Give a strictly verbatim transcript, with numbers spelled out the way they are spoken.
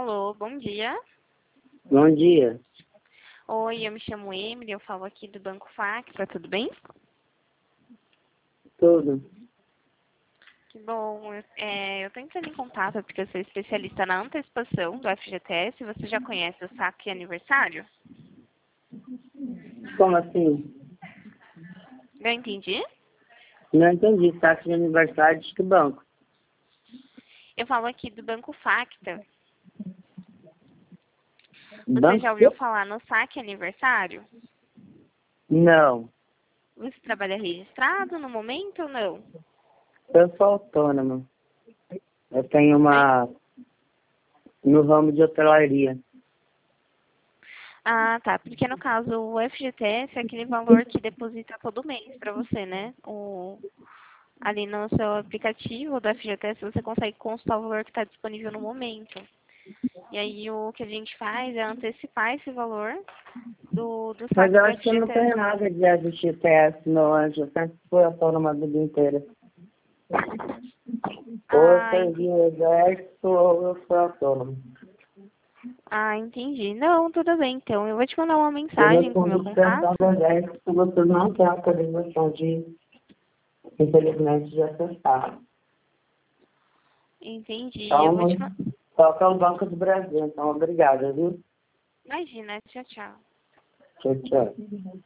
Alô, bom dia. Bom dia. Oi, eu me chamo Emily, eu falo aqui do Banco Facta, tudo bem? Tudo. Que bom. É, eu estou entrando em contato porque eu sou especialista na antecipação do F G T S. Você já conhece o saque aniversário? Como assim? Eu entendi. Não entendi. Taxa de aniversário de que banco? Eu falo aqui do Banco Facta. Você Banco já ouviu quê? falar no saque aniversário? Não. Você trabalha registrado no momento ou não? Eu sou autônomo. Eu tenho uma... no ramo de hotelaria. Ah, tá. Porque no caso o F G T S é aquele valor que deposita todo mês para você, né? O, ali no seu aplicativo do F G T S você consegue consultar o valor que está disponível no momento. E aí o que a gente faz é antecipar esse valor do, do Mas saque eu do acho que eu não F G T S. tenho nada de F G T S, não, Anjo. Eu sempre fui autônoma a vida inteira. Ou eu Ah, servi entendi. o exército, ou eu sou autônomo. Ah, entendi. Não, tudo bem, então. Eu vou te mandar uma Eu mensagem com o meu respondi contato. dispensão do exército, vocês não têm autorização de, infelizmente, de acessar. Entendi. Eu vou te Então, mandar. toca o Banco do Brasil. Então, obrigada, viu? Imagina, tchau, tchau. Tchau, tchau.